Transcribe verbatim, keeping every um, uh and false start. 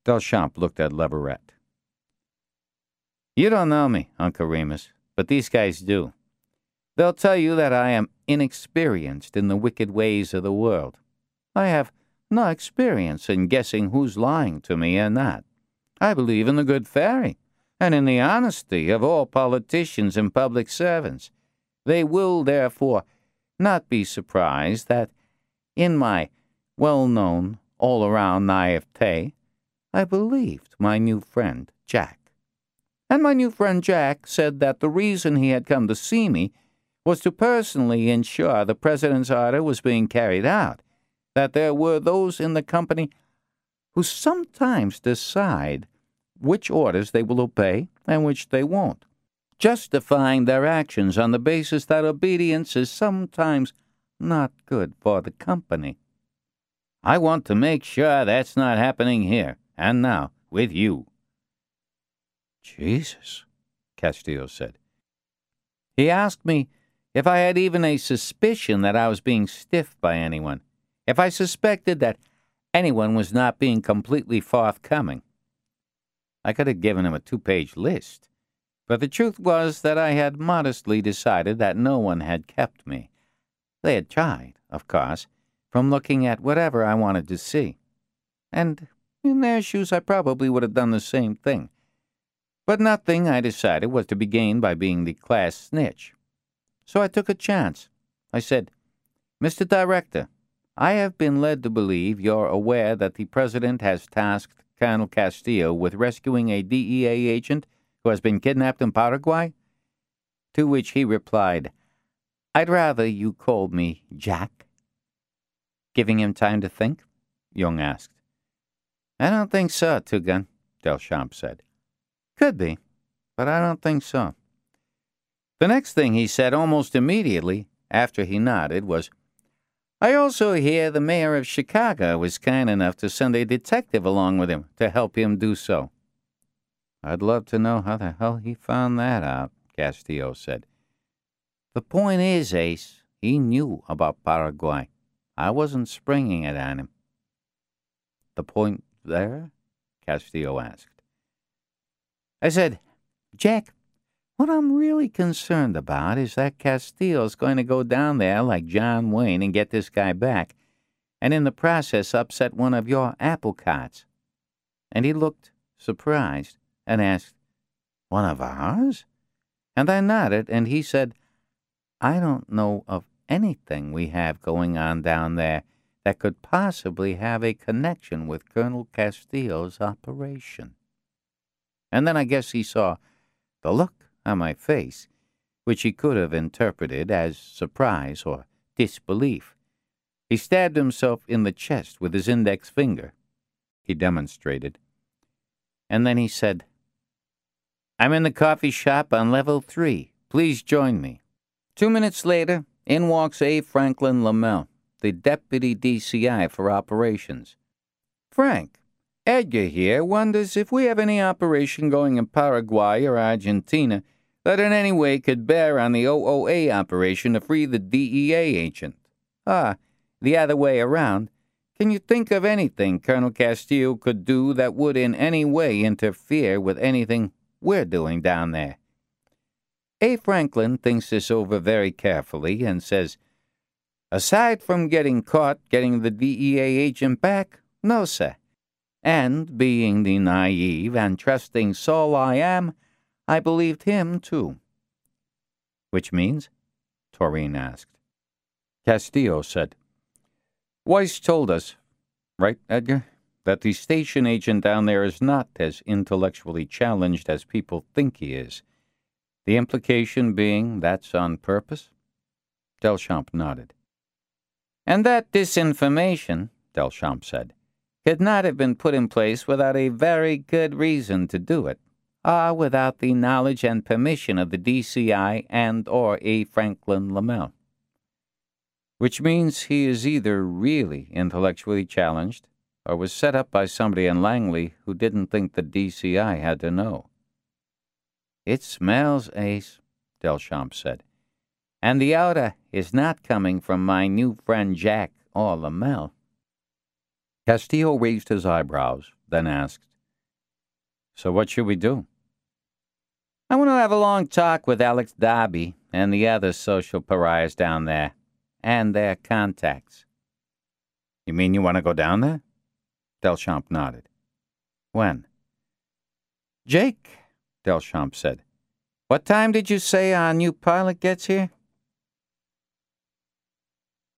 Deschamps looked at Leverett. You don't know me, Uncle Remus, but these guys do. They'll tell you that I am inexperienced in the wicked ways of the world. I have no experience in guessing who's lying to me and not. I believe in the good fairy and in the honesty of all politicians and public servants. They will, therefore, not be surprised that, in my well-known, all-around naivete, I believed my new friend, Jack. And my new friend Jack said that the reason he had come to see me was to personally ensure the president's order was being carried out, that there were those in the company who sometimes decide which orders they will obey and which they won't, justifying their actions on the basis that obedience is sometimes not good for the company. I want to make sure that's not happening here, and now, with you. Jesus, Castillo said. He asked me if I had even a suspicion that I was being stiffed by anyone, if I suspected that anyone was not being completely forthcoming. I could have given him a two-page list, but the truth was that I had modestly decided that no one had kept me. They had tried, of course, from looking at whatever I wanted to see. And in their shoes I probably would have done the same thing. But nothing, I decided, was to be gained by being the class snitch. So I took a chance. I said, Mister Director, I have been led to believe you're aware that the President has tasked Colonel Castillo with rescuing a D E A agent who has been kidnapped in Paraguay? To which he replied, I'd rather you called me Jack. Giving him time to think? Young asked. I don't think so, Two-Gun, Deschamps said. Could be, but I don't think so. The next thing he said almost immediately, after he nodded, was, I also hear the mayor of Chicago was kind enough to send a detective along with him to help him do so. I'd love to know how the hell he found that out, Castillo said. The point is, Ace, he knew about Paraguay. I wasn't springing it on him. The point there? Castillo asked. I said, Jack, what I'm really concerned about is that Castillo's going to go down there like John Wayne and get this guy back, and in the process upset one of your apple carts. And he looked surprised and asked, One of ours? And I nodded, and he said, I don't know of anything we have going on down there that could possibly have a connection with Colonel Castillo's operation. And then I guess he saw the look on my face, which he could have interpreted as surprise or disbelief. He stabbed himself in the chest with his index finger. He demonstrated. And then he said, I'm in the coffee shop on level three. Please join me. Two minutes later, in walks A. Franklin Lamel, the deputy D C I for operations. Frank, Edgar here wonders if we have any operation going in Paraguay or Argentina that in any way could bear on the O O A operation to free the D E A agent. Ah, the other way around. Can you think of anything Colonel Castillo could do that would in any way interfere with anything we're doing down there? A. Franklin thinks this over very carefully and says, aside from getting caught getting the D E A agent back, no, sir. And, being the naive and trusting soul I am, I believed him, too. Which means? Taurine asked. Castillo said, Weiss told us, right, Edgar, that the station agent down there is not as intellectually challenged as people think he is. The implication being that's on purpose? Deschamps nodded. And that disinformation, Deschamps said, could not have been put in place without a very good reason to do it, or without the knowledge and permission of the D C I and or A. Franklin Lamel. Which means he is either really intellectually challenged or was set up by somebody in Langley who didn't think the D C I had to know. It smells, Ace, Deschamps said, and the odor is not coming from my new friend Jack or Lamel. Castillo raised his eyebrows, then asked, So what should we do? I want to have a long talk with Alex Darby and the other social pariahs down there, and their contacts. You mean you want to go down there? Delchamps nodded. When? Jake, Delchamps said, what time did you say our new pilot gets here?